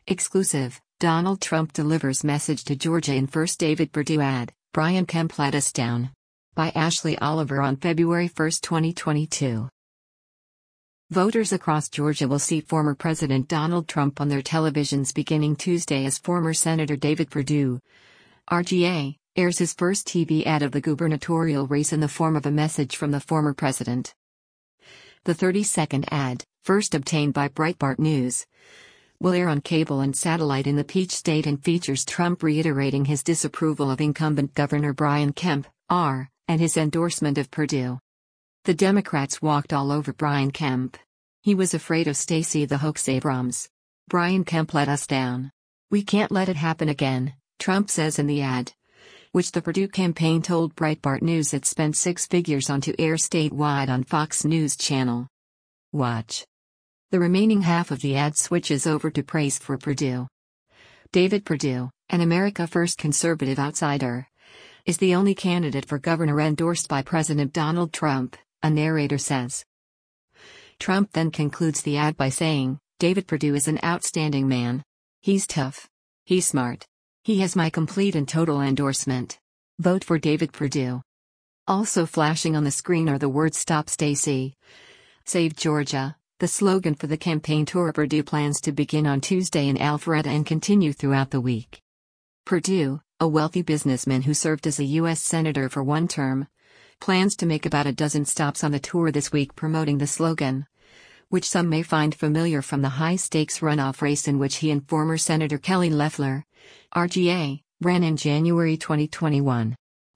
Exclusive, Donald Trump delivers message to Georgia in first David Perdue ad, Brian Kemp let us down. By Ashley Oliver on February 1, 2022. Voters across Georgia will see former President Donald Trump on their televisions beginning Tuesday as former Senator David Perdue, RGA, airs his first TV ad of the gubernatorial race in the form of a message from the former president. The 30-second ad, first obtained by Breitbart News, will air on cable and satellite in the Peach State and features Trump reiterating his disapproval of incumbent Governor Brian Kemp, R., and his endorsement of Perdue. The Democrats walked all over Brian Kemp. He was afraid of Stacey the Hoax Abrams. Brian Kemp let us down. We can't let it happen again, Trump says in the ad, which the Perdue campaign told Breitbart News it spent six figures on to air statewide on Fox News Channel. Watch. The remaining half of the ad switches over to praise for Perdue. David Perdue, an America First conservative outsider, is the only candidate for governor endorsed by President Donald Trump, a narrator says. Trump then concludes the ad by saying, David Perdue is an outstanding man. He's tough. He's smart. He has my complete and total endorsement. Vote for David Perdue. Also flashing on the screen are the words Stop Stacey. Save Georgia, the slogan for the campaign tour Perdue plans to begin on Tuesday in Alpharetta and continue throughout the week. Perdue, a wealthy businessman who served as a U.S. Senator for one term, plans to make about a dozen stops on the tour this week promoting the slogan, which some may find familiar from the high-stakes runoff race in which he and former Senator Kelly Loeffler, RGA, ran in January 2021.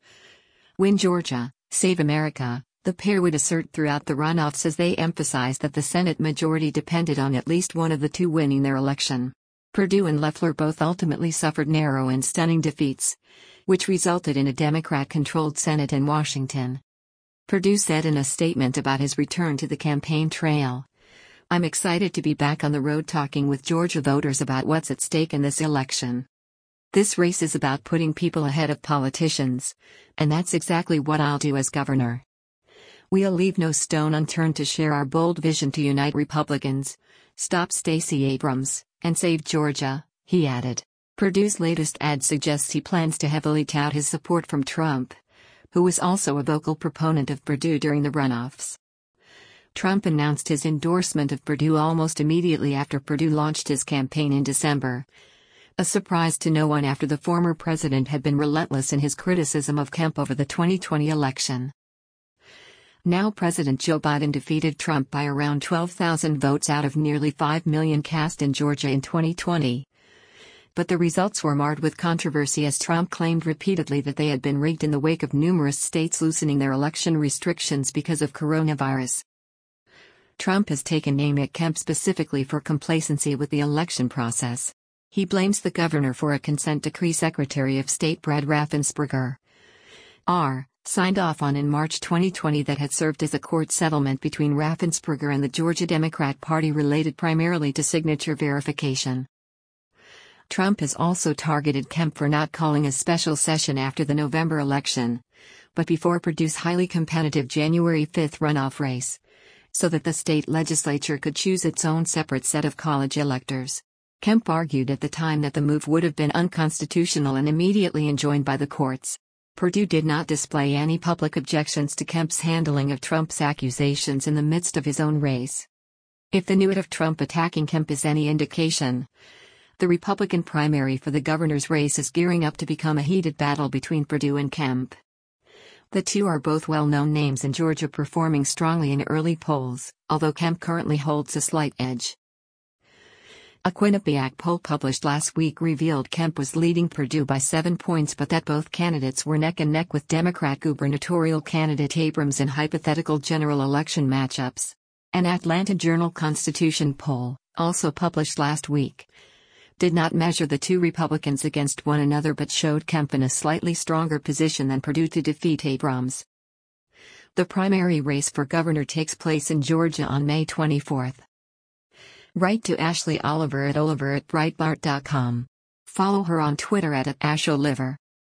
Win Georgia, Save America, the pair would assert throughout the runoffs as they emphasize that the Senate majority depended on at least one of the two winning their election. Perdue and Loeffler both ultimately suffered narrow and stunning defeats, which resulted in a Democrat-controlled Senate in Washington. Perdue said in a statement about his return to the campaign trail, I'm excited to be back on the road talking with Georgia voters about what's at stake in this election. This race is about putting people ahead of politicians, and that's exactly what I'll do as governor. We'll leave no stone unturned to share our bold vision to unite Republicans, stop Stacey Abrams, and save Georgia, he added. Perdue's latest ad suggests he plans to heavily tout his support from Trump, who was also a vocal proponent of Perdue during the runoffs. Trump announced his endorsement of Perdue almost immediately after Perdue launched his campaign in December, a surprise to no one after the former president had been relentless in his criticism of Kemp over the 2020 election. Now President Joe Biden defeated Trump by around 12,000 votes out of nearly 5 million cast in Georgia in 2020. But the results were marred with controversy as Trump claimed repeatedly that they had been rigged in the wake of numerous states loosening their election restrictions because of coronavirus. Trump has taken aim at Kemp specifically for complacency with the election process. He blames the governor for a consent decree Secretary of State Brad Raffensperger, R., signed off on in March 2020 that had served as a court settlement between Raffensperger and the Georgia Democrat Party related primarily to signature verification. Trump has also targeted Kemp for not calling a special session after the November election, but before Perdue's highly competitive January 5 runoff race, so that the state legislature could choose its own separate set of college electors. Kemp argued at the time that the move would have been unconstitutional and immediately enjoined by the courts. Perdue did not display any public objections to Kemp's handling of Trump's accusations in the midst of his own race. If the news of Trump attacking Kemp is any indication, the Republican primary for the governor's race is gearing up to become a heated battle between Perdue and Kemp. The two are both well-known names in Georgia performing strongly in early polls, although Kemp currently holds a slight edge. A Quinnipiac poll published last week revealed Kemp was leading Perdue by 7 points but that both candidates were neck and neck with Democrat gubernatorial candidate Abrams in hypothetical general election matchups. An Atlanta Journal-Constitution poll, also published last week, did not measure the two Republicans against one another but showed Kemp in a slightly stronger position than Perdue to defeat Abrams. The primary race for governor takes place in Georgia on May 24. Write to Ashley Oliver at Breitbart.com. Follow her on Twitter at @AshOliver.